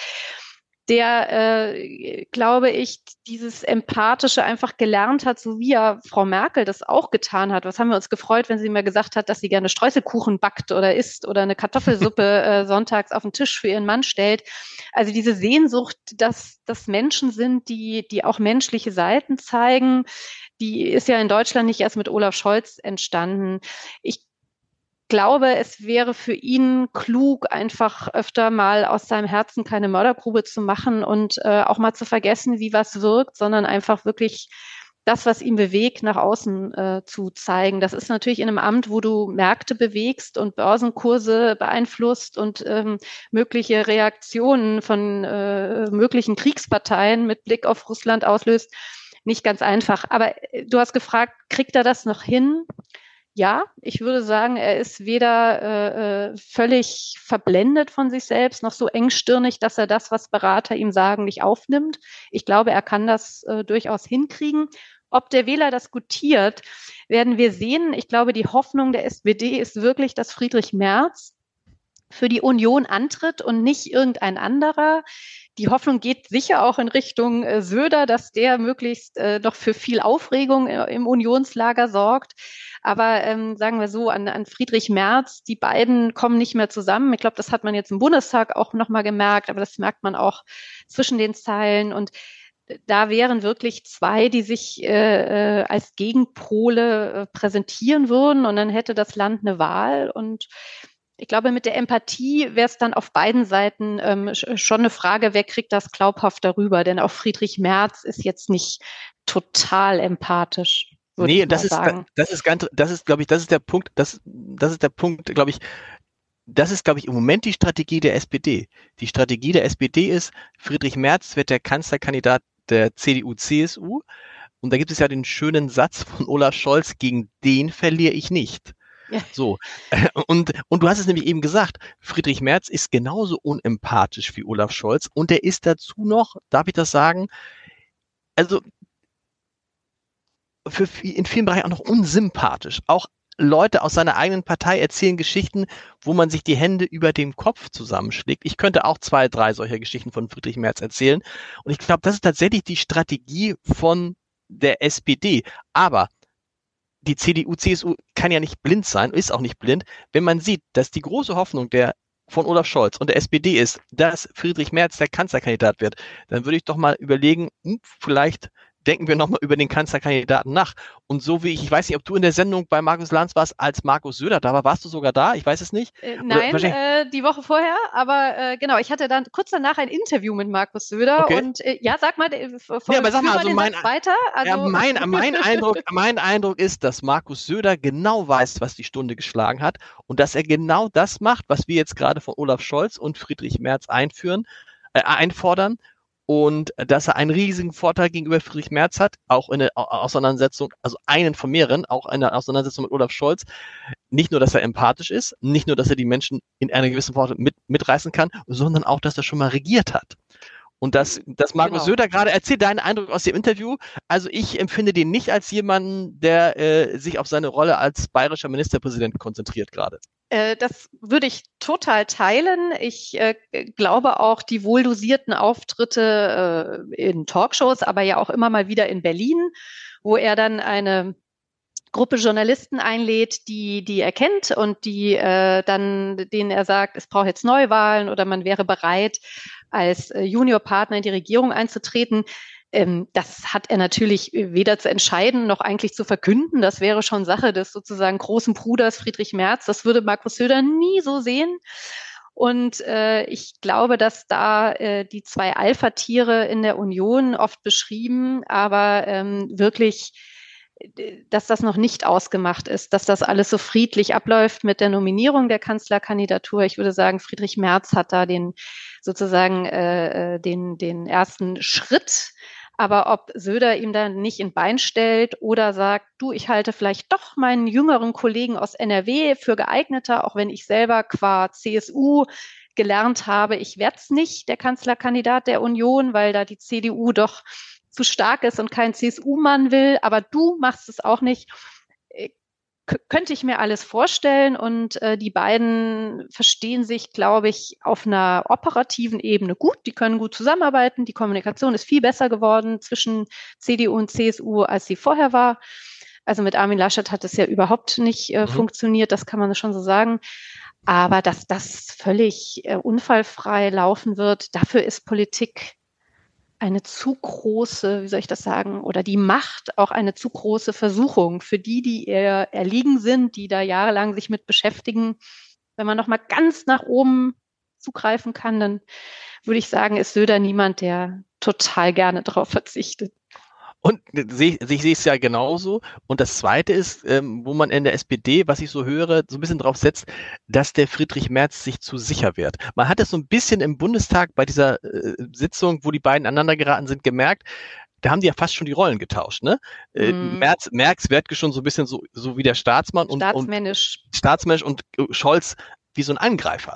der, äh, glaube ich, dieses Empathische einfach gelernt hat, so wie ja Frau Merkel das auch getan hat. Was haben wir uns gefreut, wenn sie mir gesagt hat, dass sie gerne Streuselkuchen backt oder isst oder eine Kartoffelsuppe äh, sonntags auf den Tisch für ihren Mann stellt. Also diese Sehnsucht, dass das Menschen sind, die, die auch menschliche Seiten zeigen, die ist ja in Deutschland nicht erst mit Olaf Scholz entstanden. Ich glaube, es wäre für ihn klug, einfach öfter mal aus seinem Herzen keine Mördergrube zu machen und äh, auch mal zu vergessen, wie was wirkt, sondern einfach wirklich das, was ihn bewegt, nach außen äh, zu zeigen. Das ist natürlich in einem Amt, wo du Märkte bewegst und Börsenkurse beeinflusst und ähm, mögliche Reaktionen von äh, möglichen Kriegsparteien mit Blick auf Russland auslöst, nicht ganz einfach. Aber du hast gefragt, kriegt er das noch hin? Ja, ich würde sagen, er ist weder äh, völlig verblendet von sich selbst, noch so engstirnig, dass er das, was Berater ihm sagen, nicht aufnimmt. Ich glaube, er kann das äh, durchaus hinkriegen. Ob der Wähler das gutiert, werden wir sehen. Ich glaube, die Hoffnung der S P D ist wirklich, dass Friedrich Merz für die Union antritt und nicht irgendein anderer. Die Hoffnung geht sicher auch in Richtung äh, Söder, dass der möglichst äh, noch für viel Aufregung äh, im Unionslager sorgt. Aber ähm, sagen wir so, an, an Friedrich Merz, die beiden kommen nicht mehr zusammen. Ich glaube, das hat man jetzt im Bundestag auch nochmal gemerkt, aber das merkt man auch zwischen den Zeilen. Und da wären wirklich zwei, die sich äh, als Gegenpole äh, präsentieren würden und dann hätte das Land eine Wahl. Und ich glaube, mit der Empathie wäre es dann auf beiden Seiten ähm, schon eine Frage, wer kriegt das glaubhaft darüber? Denn auch Friedrich Merz ist jetzt nicht total empathisch. Nee, das ist, das ist ganz, das ist, glaube ich, das ist der Punkt, das, das ist der Punkt, glaube ich, das ist, glaube ich, im Moment die Strategie der S P D. Die Strategie der S P D ist, Friedrich Merz wird der Kanzlerkandidat der C D U C S U. Und da gibt es ja den schönen Satz von Olaf Scholz, gegen den verliere ich nicht. Ja. So. Und, und du hast es nämlich eben gesagt, Friedrich Merz ist genauso unempathisch wie Olaf Scholz und er ist dazu noch, darf ich das sagen, also für, in vielen Bereichen auch noch unsympathisch. Auch Leute aus seiner eigenen Partei erzählen Geschichten, wo man sich die Hände über dem Kopf zusammenschlägt. Ich könnte auch zwei, drei solcher Geschichten von Friedrich Merz erzählen. Und ich glaube, das ist tatsächlich die Strategie von der S P D. Aber die C D U, C S U kann ja nicht blind sein, ist auch nicht blind. Wenn man sieht, dass die große Hoffnung der von Olaf Scholz und der S P D ist, dass Friedrich Merz der Kanzlerkandidat wird, dann würde ich doch mal überlegen, vielleicht denken wir nochmal über den Kanzlerkandidaten nach. Und so wie ich, ich weiß nicht, ob du in der Sendung bei Markus Lanz warst, als Markus Söder da war, warst du sogar da? Ich weiß es nicht. Äh, nein, äh, die Woche vorher, aber äh, genau, ich hatte dann kurz danach ein Interview mit Markus Söder okay. und äh, ja, sag mal, äh, voll, ja, aber sag mal, also mein, weiter. Also, ja, mein, mein, Eindruck, mein Eindruck ist, dass Markus Söder genau weiß, was die Stunde geschlagen hat und dass er genau das macht, was wir jetzt gerade von Olaf Scholz und Friedrich Merz einführen, äh, einfordern. Und dass er einen riesigen Vorteil gegenüber Friedrich Merz hat, auch in der Auseinandersetzung, also einen von mehreren, auch in der Auseinandersetzung mit Olaf Scholz. Nicht nur, dass er empathisch ist, nicht nur, dass er die Menschen in einer gewissen Form mit, mitreißen kann, sondern auch, dass er schon mal regiert hat. Und das, das Markus genau. Söder gerade erzählt, deinen Eindruck aus dem Interview. Also ich empfinde den nicht als jemanden, der äh, sich auf seine Rolle als bayerischer Ministerpräsident konzentriert gerade. Äh, das würde ich total teilen. Ich äh, glaube auch, die wohldosierten Auftritte äh, in Talkshows, aber ja auch immer mal wieder in Berlin, wo er dann eine Gruppe Journalisten einlädt, die die er kennt und die äh, dann, denen er sagt, es braucht jetzt Neuwahlen oder man wäre bereit, als äh, Juniorpartner in die Regierung einzutreten. Ähm, das hat er natürlich weder zu entscheiden noch eigentlich zu verkünden. Das wäre schon Sache des sozusagen großen Bruders Friedrich Merz. Das würde Markus Söder nie so sehen. Und äh, ich glaube, dass da äh, die zwei Alpha-Tiere in der Union oft beschrieben, aber ähm, wirklich, dass das noch nicht ausgemacht ist, dass das alles so friedlich abläuft mit der Nominierung der Kanzlerkandidatur. Ich würde sagen, Friedrich Merz hat da den sozusagen äh, den, den ersten Schritt. Aber ob Söder ihm dann nicht ein Bein stellt oder sagt, du, ich halte vielleicht doch meinen jüngeren Kollegen aus N R W für geeigneter, auch wenn ich selber qua C S U gelernt habe, ich werde es nicht, der Kanzlerkandidat der Union, weil da die C D U doch zu stark ist und kein C S U-Mann will, aber du machst es auch nicht. K- könnte ich mir alles vorstellen und äh, die beiden verstehen sich, glaube ich, auf einer operativen Ebene gut. Die können gut zusammenarbeiten. Die Kommunikation ist viel besser geworden zwischen C D U und C S U, als sie vorher war. Also mit Armin Laschet hat es ja überhaupt nicht äh, mhm. funktioniert, das kann man schon so sagen. Aber dass das völlig äh, unfallfrei laufen wird, dafür ist Politik eine zu große, wie soll ich das sagen, oder die Macht auch eine zu große Versuchung für die, die eher erliegen sind, die da jahrelang sich mit beschäftigen. Wenn man noch mal ganz nach oben zugreifen kann, dann würde ich sagen, ist Söder niemand, der total gerne darauf verzichtet. Und sehe ich sehe es ja genauso. Und das Zweite ist, ähm, wo man in der S P D, was ich so höre, so ein bisschen drauf setzt, dass der Friedrich Merz sich zu sicher wird. Man hat es so ein bisschen im Bundestag bei dieser äh, Sitzung, wo die beiden aneinander geraten sind, gemerkt, da haben die ja fast schon die Rollen getauscht, ne? Äh, mm. Merz, Merz wirkt schon so ein bisschen so, so wie der Staatsmann und, Staatsmännisch. und Staatsmännisch und äh, Scholz wie so ein Angreifer.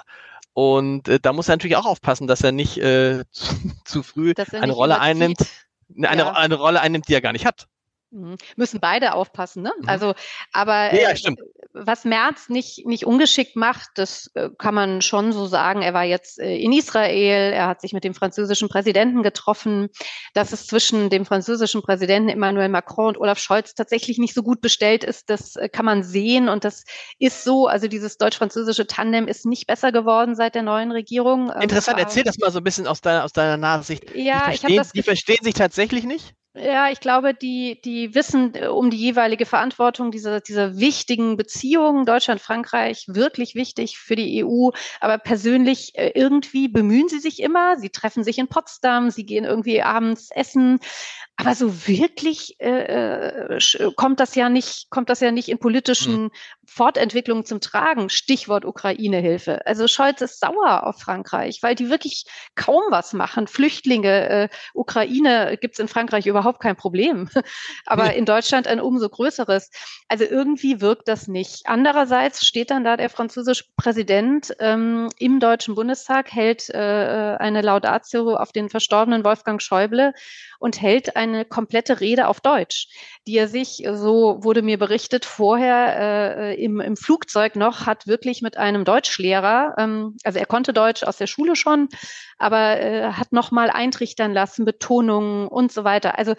Und äh, da muss er natürlich auch aufpassen, dass er nicht äh, zu, zu früh eine Rolle überzieht. einnimmt. Eine, ja. eine Rolle einnimmt, die er gar nicht hat. Mhm. Müssen beide aufpassen, ne? Mhm. Also, aber ja, äh, stimmt. was Merz nicht, nicht ungeschickt macht, das äh, kann man schon so sagen. Er war jetzt äh, in Israel, er hat sich mit dem französischen Präsidenten getroffen. Dass es zwischen dem französischen Präsidenten Emmanuel Macron und Olaf Scholz tatsächlich nicht so gut bestellt ist, das äh, kann man sehen. Und das ist so, also dieses deutsch-französische Tandem ist nicht besser geworden seit der neuen Regierung. Interessant, ähm, erzähl das mal so ein bisschen aus deiner, aus deiner Nachsicht. Ja, die ich habe das Die verstehen sich tatsächlich nicht? Ja, ich glaube, die, die wissen um die jeweilige Verantwortung dieser, dieser wichtigen Beziehungen, Deutschland, Frankreich, wirklich wichtig für die E U. Aber persönlich äh, irgendwie bemühen sie sich immer. Sie treffen sich in Potsdam, sie gehen irgendwie abends essen. Aber so wirklich äh, kommt das ja nicht, kommt das ja nicht in politischen hm. Fortentwicklungen zum Tragen. Stichwort Ukraine-Hilfe. Also Scholz ist sauer auf Frankreich, weil die wirklich kaum was machen. Flüchtlinge, äh, Ukraine gibt's in Frankreich überhaupt kein Problem. Aber ja. in Deutschland ein umso größeres. Also irgendwie wirkt das nicht. Andererseits steht dann da der französische Präsident ähm, im Deutschen Bundestag, hält äh, eine Laudatio auf den verstorbenen Wolfgang Schäuble und hält eine komplette Rede auf Deutsch, die er sich, so wurde mir berichtet, vorher äh, im, im Flugzeug noch hat wirklich mit einem Deutschlehrer, ähm, also er konnte Deutsch aus der Schule schon, aber äh, hat noch mal eintrichtern lassen, Betonungen und so weiter. Also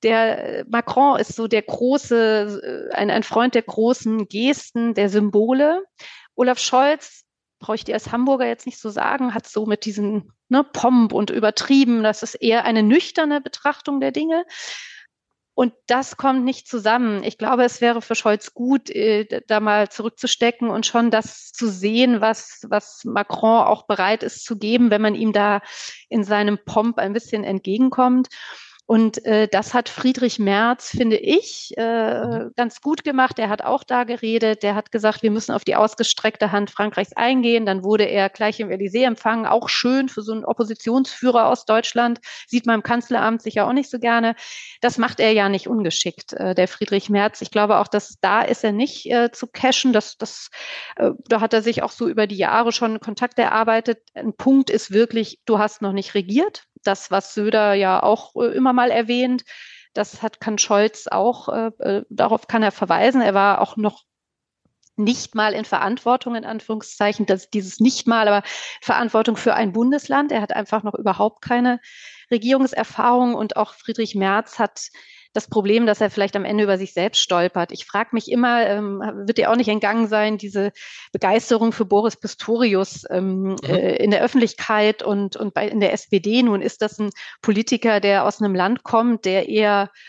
der Macron ist so der große, ein, ein Freund der großen Gesten, der Symbole. Olaf Scholz, brauche ich dir als Hamburger jetzt nicht so sagen, hat so mit diesen ne, Pomp und übertrieben, das ist eher eine nüchterne Betrachtung der Dinge. Und das kommt nicht zusammen. Ich glaube, es wäre für Scholz gut, äh, da mal zurückzustecken und schon das zu sehen, was, was Macron auch bereit ist zu geben, wenn man ihm da in seinem Pomp ein bisschen entgegenkommt. Und äh, das hat Friedrich Merz, finde ich, äh, ganz gut gemacht. Er hat auch da geredet. Der hat gesagt, wir müssen auf die ausgestreckte Hand Frankreichs eingehen. Dann wurde er gleich im Élysée empfangen. Auch schön für so einen Oppositionsführer aus Deutschland. Sieht man im Kanzleramt sicher auch nicht so gerne. Das macht er ja nicht ungeschickt, äh, der Friedrich Merz. Ich glaube auch, dass da ist er nicht äh, zu cashen. Das, das, äh, da hat er sich auch so über die Jahre schon Kontakt erarbeitet. Ein Punkt ist wirklich, du hast noch nicht regiert. Das, was Söder ja auch äh, immer mal erwähnt, das hat, kann Scholz auch, äh, darauf kann er verweisen. Er war auch noch nicht mal in Verantwortung, in Anführungszeichen, das, dieses nicht mal, aber Verantwortung für ein Bundesland. Er hat einfach noch überhaupt keine Regierungserfahrung und auch Friedrich Merz hat das Problem, dass er vielleicht am Ende über sich selbst stolpert. Ich frage mich immer, ähm, wird dir auch nicht entgangen sein, diese Begeisterung für Boris Pistorius ähm, mhm. äh, in der Öffentlichkeit und, und bei, in der S P D. Nun ist das ein Politiker, der aus einem Land kommt, der eher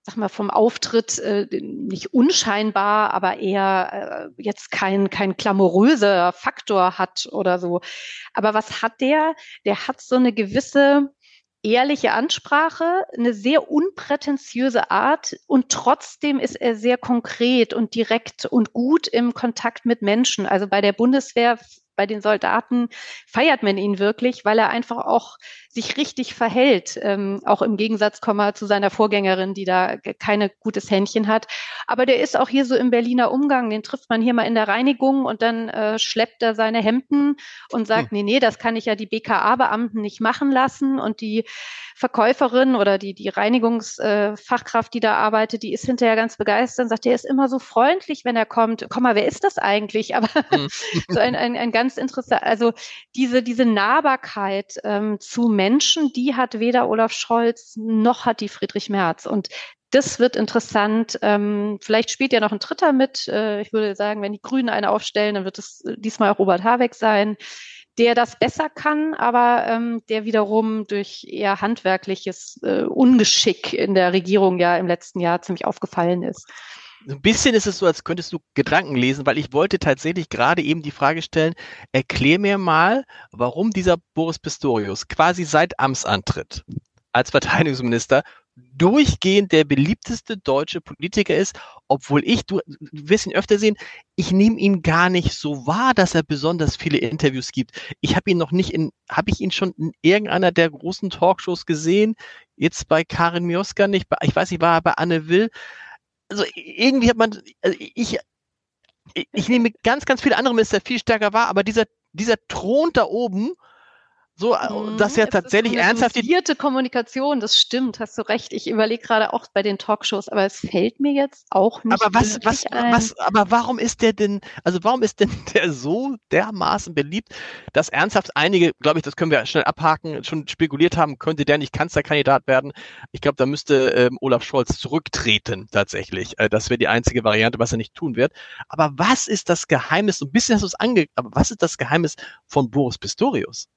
sag mal, vom Auftritt äh, nicht unscheinbar, aber eher äh, jetzt kein, kein glamouröser Faktor hat oder so. Aber was hat der? Der hat so eine gewisse ehrliche Ansprache, eine sehr unprätentiöse Art und trotzdem ist er sehr konkret und direkt und gut im Kontakt mit Menschen. Also bei der Bundeswehr, bei den Soldaten feiert man ihn wirklich, weil er einfach auch sich richtig verhält, ähm, auch im Gegensatz Komma zu seiner Vorgängerin, die da keine gutes Händchen hat. Aber der ist auch hier so im Berliner Umgang, den trifft man hier mal in der Reinigung und dann äh, schleppt er seine Hemden und sagt, hm. nee, nee, das kann ich ja die B K A-Beamten nicht machen lassen und die Verkäuferin oder die, die Reinigungsfachkraft, äh, die da arbeitet, die ist hinterher ganz begeistert und sagt, der ist immer so freundlich, wenn er kommt. Komm mal, wer ist das eigentlich? Aber hm. so ein, ein, ein ganz interessant, also diese, diese Nahbarkeit ähm, zu Menschen, die hat weder Olaf Scholz noch hat die Friedrich Merz. Und das wird interessant. Ähm, vielleicht spielt ja noch ein Dritter mit. Äh, ich würde sagen, wenn die Grünen eine aufstellen, dann wird es diesmal Robert Habeck sein, der das besser kann, aber ähm, der wiederum durch eher handwerkliches äh, Ungeschick in der Regierung ja im letzten Jahr ziemlich aufgefallen ist. Ein bisschen ist es so, als könntest du Gedanken lesen, weil ich wollte tatsächlich gerade eben die Frage stellen, erklär mir mal, warum dieser Boris Pistorius quasi seit Amtsantritt als Verteidigungsminister durchgehend der beliebteste deutsche Politiker ist, obwohl ich, du, du wirst ihn öfter sehen, ich nehme ihn gar nicht so wahr, dass er besonders viele Interviews gibt. Ich habe ihn noch nicht in, habe ich ihn schon in irgendeiner der großen Talkshows gesehen, jetzt bei Karin Mioska nicht, bei, ich weiß nicht, war er bei Anne Will. Also irgendwie hat man, also ich, ich, ich nehme ganz, ganz viele andere Minister viel stärker wahr, aber dieser, dieser thront da oben, so, dass er tatsächlich es ist ernsthaft eine dosierte Kommunikation, das stimmt, hast du recht. Ich überlege gerade auch bei den Talkshows, aber es fällt mir jetzt auch nicht aber was, was, ein. was, aber warum ist der denn, also warum ist denn der so dermaßen beliebt, dass ernsthaft einige, glaube ich, das können wir schnell abhaken, schon spekuliert haben, könnte der nicht Kanzlerkandidat werden? Ich glaube, da müsste ähm, Olaf Scholz zurücktreten, tatsächlich. Äh, das wäre die einzige Variante, was er nicht tun wird. Aber was ist das Geheimnis, so ein bisschen hast du es ange, aber was ist das Geheimnis von Boris Pistorius?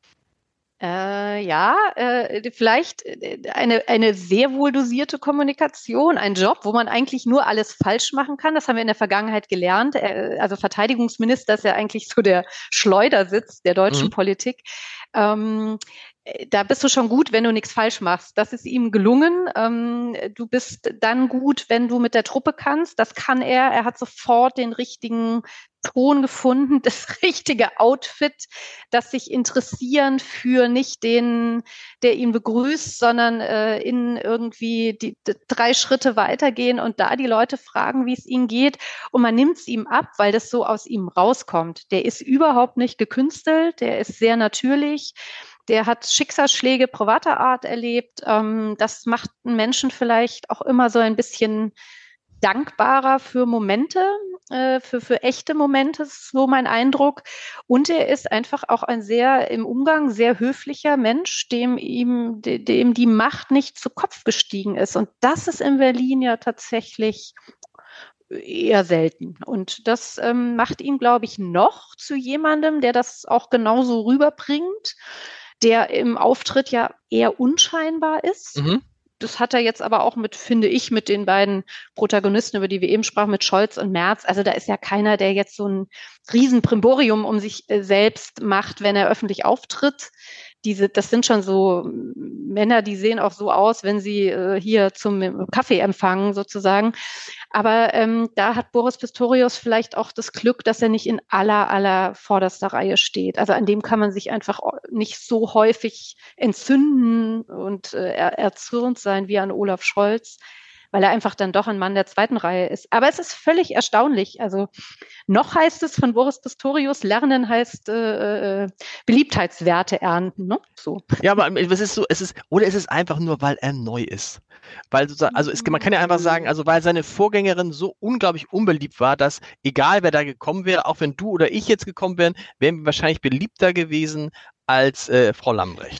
Äh, ja, äh, vielleicht eine, eine sehr wohl dosierte Kommunikation, ein Job, wo man eigentlich nur alles falsch machen kann. Das haben wir in der Vergangenheit gelernt. Äh, also Verteidigungsminister ist ja eigentlich so der Schleudersitz der deutschen mhm. Politik. Ähm, da bist du schon gut, wenn du nichts falsch machst. Das ist ihm gelungen. Ähm, du bist dann gut, wenn du mit der Truppe kannst. Das kann er. Er hat sofort den richtigen Ton gefunden, das richtige Outfit, das sich interessieren für nicht den, der ihn begrüßt, sondern äh, in irgendwie die, die drei Schritte weitergehen und da die Leute fragen, wie es ihnen geht. Und man nimmt es ihm ab, weil das so aus ihm rauskommt. Der ist überhaupt nicht gekünstelt, der ist sehr natürlich. Der hat Schicksalsschläge privater Art erlebt. Ähm, das macht einen Menschen vielleicht auch immer so ein bisschen dankbarer für Momente, äh, für, für echte Momente, ist so mein Eindruck. Und er ist einfach auch ein sehr im Umgang sehr höflicher Mensch, dem ihm, de, dem die Macht nicht zu Kopf gestiegen ist. Und das ist in Berlin ja tatsächlich eher selten. Und das ähm, macht ihn, glaube ich, noch zu jemandem, der das auch genauso rüberbringt, der im Auftritt ja eher unscheinbar ist. Mhm. Das hat er jetzt aber auch mit, finde ich, mit den beiden Protagonisten, über die wir eben sprachen, mit Scholz und Merz. Also da ist ja keiner, der jetzt so ein Riesenprimborium um sich selbst macht, wenn er öffentlich auftritt. Diese, das sind schon so Männer, die sehen auch so aus, wenn sie äh, hier zum Kaffee empfangen sozusagen. Aber ähm, da hat Boris Pistorius vielleicht auch das Glück, dass er nicht in aller, aller vorderster Reihe steht. Also an dem kann man sich einfach nicht so häufig entzünden und äh, er, erzürnt sein wie an Olaf Scholz, weil er einfach dann doch ein Mann der zweiten Reihe ist. Aber es ist völlig erstaunlich. Also noch heißt es von Boris Pistorius, lernen heißt äh, Beliebtheitswerte ernten. Ne? So. Ja, aber es ist so, es ist, oder es ist einfach nur, weil er neu ist. Weil also es, man kann ja einfach sagen, also weil seine Vorgängerin so unglaublich unbeliebt war, dass egal wer da gekommen wäre, auch wenn du oder ich jetzt gekommen wären, wären wir wahrscheinlich beliebter gewesen als äh, Frau Lambrecht. Äh,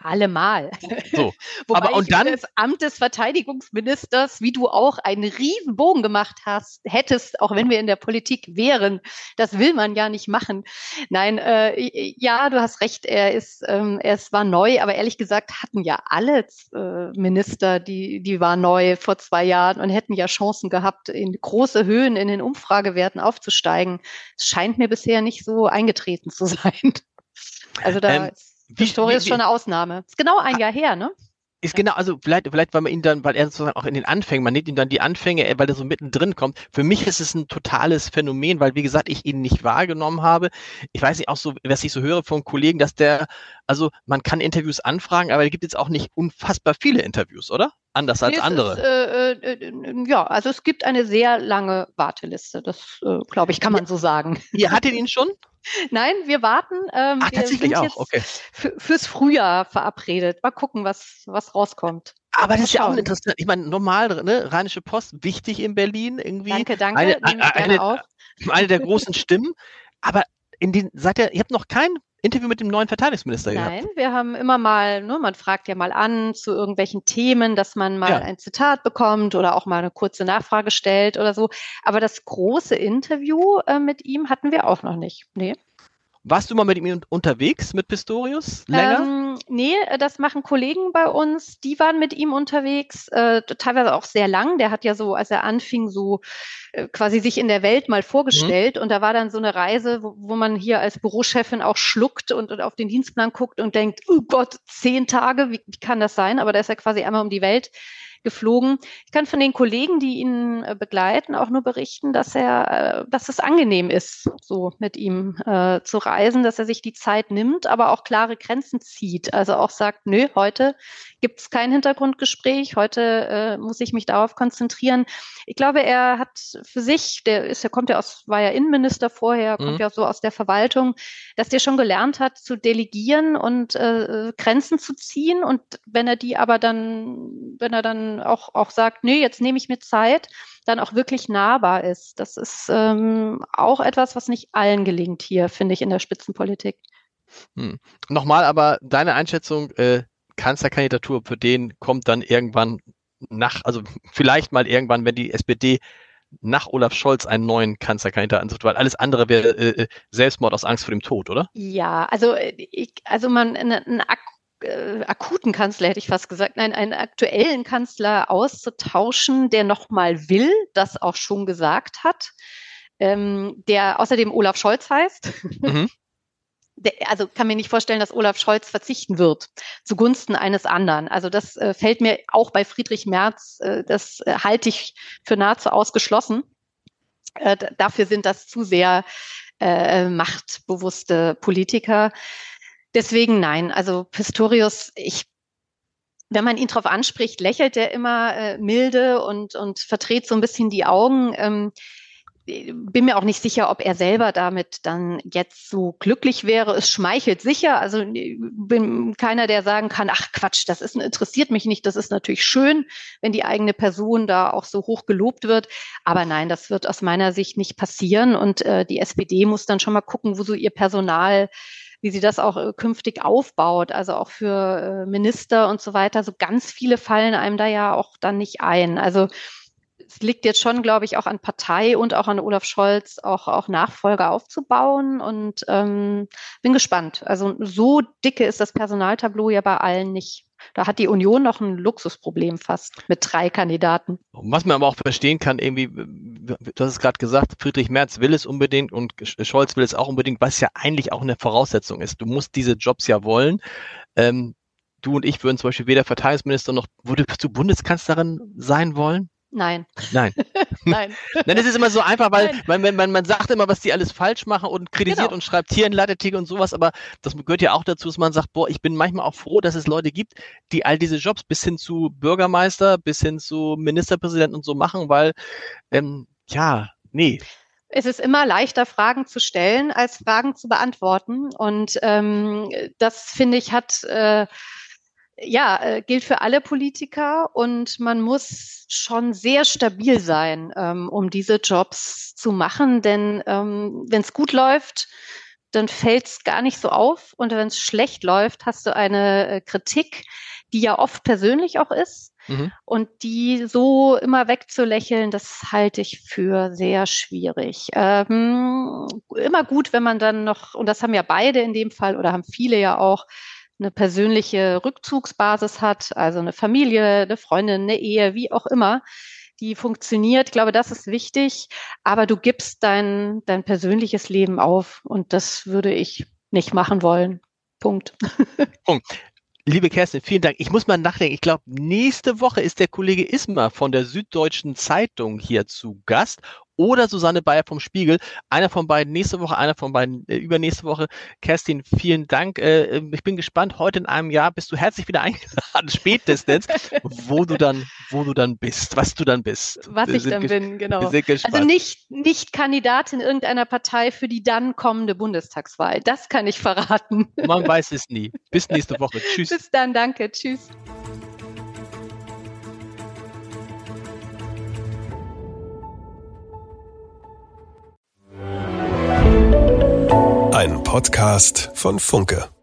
Allemal. So. Wobei Aber und ich dann das Amt des Verteidigungsministers, wie du auch, einen riesen Bogen gemacht hast, hättest, auch wenn wir in der Politik wären. Das will man ja nicht machen. Nein, äh, ja, du hast recht, er ist, ähm, er ist, war neu, aber ehrlich gesagt hatten ja alle äh, Minister, die, die war neu vor zwei Jahren und hätten ja Chancen gehabt, in große Höhen in den Umfragewerten aufzusteigen. Es scheint mir bisher nicht so eingetreten zu sein. Also da ähm, ist wie, Pistorius wie, schon eine Ausnahme. Ist genau ein Jahr her, ne? Ist Ja. genau, also vielleicht, vielleicht, weil man ihn dann, weil er sozusagen auch in den Anfängen, man nennt ihn dann die Anfänge, äh, weil er so mittendrin kommt. Für mich ist es ein totales Phänomen, weil, wie gesagt, ich ihn nicht wahrgenommen habe. Ich weiß nicht, auch so, was ich so höre von Kollegen, dass der, also man kann Interviews anfragen, aber es gibt jetzt auch nicht unfassbar viele Interviews, oder? Anders als Nee, es andere. ist, äh, äh, ja, also es gibt eine sehr lange Warteliste. Das, äh, glaube ich, kann man so sagen. Ihr hattet ihn schon? Nein, wir warten. Ähm, Ach, wir tatsächlich sind auch, jetzt okay. für, fürs Frühjahr verabredet. Mal gucken, was, was rauskommt. Aber das Mal ist ja auch schauen. interessant. Ich meine, normal, ne, Rheinische Post, wichtig in Berlin, irgendwie. Danke, danke. Eine, Nehme ich gerne eine, auf. eine der großen Stimmen. Aber in den, seid ihr, ihr habt noch kein Interview mit dem neuen Verteidigungsminister Nein, gehabt. wir haben immer mal, ne, man fragt ja mal an zu irgendwelchen Themen, dass man mal Ja. ein Zitat bekommt oder auch mal eine kurze Nachfrage stellt oder so. Aber das große Interview äh, mit ihm hatten wir auch noch nicht. Nee. Warst du mal mit ihm unterwegs, mit Pistorius? Länger? Ähm, nee, das machen Kollegen bei uns, die waren mit ihm unterwegs, äh, teilweise auch sehr lang. Der hat ja so, als er anfing, so äh, quasi sich in der Welt mal vorgestellt. Mhm. Und da war dann so eine Reise, wo, wo man hier als Bürochefin auch schluckt und, und auf den Dienstplan guckt und denkt, oh Gott, zehn Tage, wie, wie kann das sein? Aber da ist er quasi einmal um die Welt geflogen. Ich kann von den Kollegen, die ihn äh, begleiten, auch nur berichten, dass er, äh, dass es angenehm ist, so mit ihm äh, zu reisen, dass er sich die Zeit nimmt, aber auch klare Grenzen zieht. Also auch sagt, nö, heute gibt es kein Hintergrundgespräch, heute äh, muss ich mich darauf konzentrieren. Ich glaube, er hat für sich, der ist, er kommt ja aus, war ja Innenminister vorher, kommt mhm. ja so aus der Verwaltung, dass der schon gelernt hat zu delegieren und äh, Grenzen zu ziehen. Und wenn er die aber dann, wenn er dann auch, auch sagt, nee, jetzt nehme ich mir Zeit, dann auch wirklich nahbar ist. Das ist ähm, auch etwas, was nicht allen gelingt hier, finde ich, in der Spitzenpolitik. Hm. Nochmal aber deine Einschätzung, äh, Kanzlerkandidatur, für den kommt dann irgendwann nach, also vielleicht mal irgendwann, wenn die S P D nach Olaf Scholz einen neuen Kanzlerkandidaten ansucht, weil alles andere wäre äh, Selbstmord aus Angst vor dem Tod, oder? Ja, also ich, also man einen ak äh, akuten Kanzler hätte ich fast gesagt, nein, einen aktuellen Kanzler auszutauschen, der noch mal will, das auch schon gesagt hat, ähm, der außerdem Olaf Scholz heißt. Mhm. Also kann mir nicht vorstellen, dass Olaf Scholz verzichten wird zugunsten eines anderen. Also das äh, fällt mir auch bei Friedrich Merz, äh, das äh, halte ich für nahezu ausgeschlossen. Äh, dafür sind das zu sehr äh, machtbewusste Politiker. Deswegen nein. Also Pistorius, ich, wenn man ihn drauf anspricht, lächelt er immer äh, milde und und verdreht so ein bisschen die Augen. Ähm, bin mir auch nicht sicher, ob er selber damit dann jetzt so glücklich wäre. Es schmeichelt sicher. Also bin keiner, der sagen kann, ach Quatsch, das ist, interessiert mich nicht. Das ist natürlich schön, wenn die eigene Person da auch so hoch gelobt wird. Aber nein, das wird aus meiner Sicht nicht passieren. Und äh, die S P D muss dann schon mal gucken, wo so ihr Personal, wie sie das auch äh, künftig aufbaut. Also auch für äh, Minister und so weiter. So ganz viele fallen einem da ja auch dann nicht ein. Also es liegt jetzt schon, glaube ich, auch an Partei und auch an Olaf Scholz, auch, auch Nachfolger aufzubauen und ähm, bin gespannt. Also so dicke ist das Personaltableau ja bei allen nicht. Da hat die Union noch ein Luxusproblem fast mit drei Kandidaten. Was man aber auch verstehen kann, irgendwie, du hast es gerade gesagt, Friedrich Merz will es unbedingt und Scholz will es auch unbedingt, was ja eigentlich auch eine Voraussetzung ist. Du musst diese Jobs ja wollen. Ähm, du und ich würden zum Beispiel weder Verteidigungsminister noch, würdest du Bundeskanzlerin sein wollen? Nein. Nein. Nein. Nein, das ist immer so einfach, weil man, man, man sagt immer, was die alles falsch machen und kritisiert genau. und schreibt hier einen Leitartikel und sowas, aber das gehört ja auch dazu, dass man sagt, boah, ich bin manchmal auch froh, dass es Leute gibt, die all diese Jobs bis hin zu Bürgermeister, bis hin zu Ministerpräsidenten und so machen, weil, ähm, ja, nee. Es ist immer leichter, Fragen zu stellen, als Fragen zu beantworten und ähm, das, finde ich, hat äh, ja, äh, gilt für alle Politiker und man muss schon sehr stabil sein, ähm, um diese Jobs zu machen, denn ähm, wenn es gut läuft, dann fällt es gar nicht so auf. Und wenn es schlecht läuft, hast du eine äh, Kritik, die ja oft persönlich auch ist. Mhm. Und die so immer wegzulächeln, das halte ich für sehr schwierig. Ähm, immer gut, wenn man dann noch, und das haben ja beide in dem Fall oder haben viele ja auch, eine persönliche Rückzugsbasis hat, also eine Familie, eine Freundin, eine Ehe, wie auch immer, die funktioniert. Ich glaube, das ist wichtig, aber du gibst dein, dein persönliches Leben auf und das würde ich nicht machen wollen. Punkt. Punkt. Liebe Kerstin, vielen Dank. Ich muss mal nachdenken. Ich glaube, nächste Woche ist der Kollege Ismar von der Süddeutschen Zeitung hier zu Gast oder Susanne Bayer vom Spiegel. Einer von beiden nächste Woche, einer von beiden äh, übernächste Woche. Kerstin, vielen Dank. Äh, ich bin gespannt. Heute in einem Jahr bist du herzlich wieder eingeladen, spätestens, wo du dann, wo du dann bist, was du dann bist. Was ich dann bin, genau. Wir sind gespannt. Also nicht, nicht Kandidatin irgendeiner Partei für die dann kommende Bundestagswahl. Das kann ich verraten. Man weiß es nie. Bis nächste Woche. Tschüss. Bis dann, danke. Tschüss. Ein Podcast von Funke.